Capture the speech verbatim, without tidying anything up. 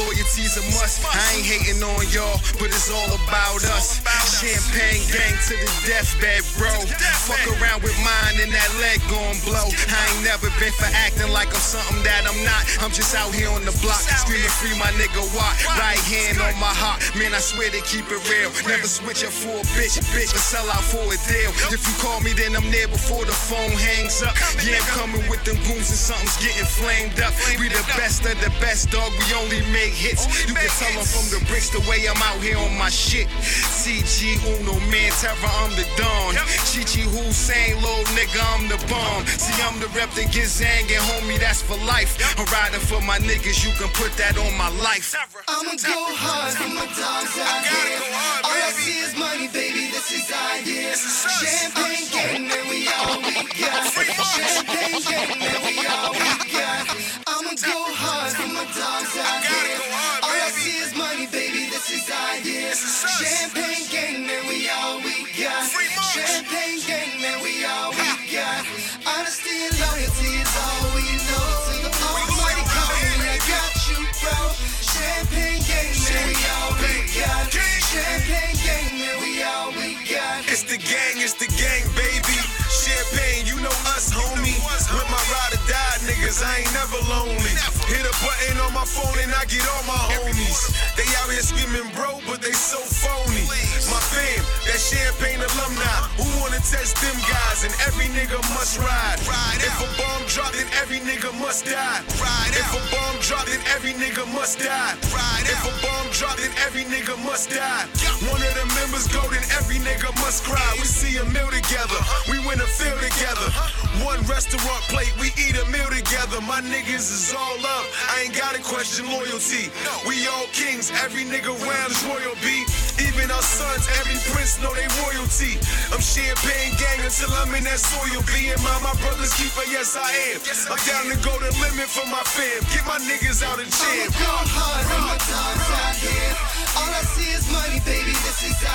loyalty's a must. I ain't hating on y'all, but it's all about us. Champagne gang to the deathbed, bro. Fuck around with mine and that leg gon' blow. I ain't never been for acting like I'm something that I'm not. I'm just out here on the block, screaming free my nigga Watt. Right hand on my heart, man, I swear they keep it real. Never switch up for a bitch, bitch, but sell out for a deal. If you call me, then I'm there before the phone hangs up. Yeah, I'm coming with them goons and something's getting flamed up. We the best of the best, dog, we only make hits. You can tell them from the bricks the way I'm out here on my shit. C G Uno, man, terror, I'm the Don. Chichi Hussein, little nigga, I'm the bomb. See, I'm the rep that gets hanging, homie, that's for life. I'm riding for my niggas, you can put that on my life. I'ma go hard for my dogs out here. All I see is money, baby, this is our year. Champagne gang, and we all we got. Champagne gang, and we all we got. I'ma go hard for my dogs out here. All I see is money, baby, this is our year. Champagne gang, and we all we got. Champagne gang, and we all we got. Honesty and loyalty is all we know. To the almighty calling, I got you, bro. Champagne gang, and we all we got. Champagne gang, and we all we got. It's the gang, it's the gang, baby. Champagne, you know us, homie. With my ride or die niggas, I ain't never lonely. Hit a button on my phone and I get all my homies. They out here screaming bro, but they so phony. My fam, that Champagne alumni, who wanna test them guys? And every nigga must ride. If a bomb drop, then every nigga must die. If a bomb drop, then every nigga must die. If a bomb drop, then every nigga must die. One of the members go, then every nigga must cry. We see a meal together, we win a field together. One restaurant plate, we eat a meal together. My niggas is all up, I ain't gotta question loyalty. We all kings, every nigga round is royal B. Even our sons, every prince know they royalty. I'm Champagne gang until I'm in that soil. Being my, my brother's keeper, yes I am. I'm down to go the limit for my fam. Get my niggas out of jam. I'ma go hard for my dogs out here. All I see is money, baby, this is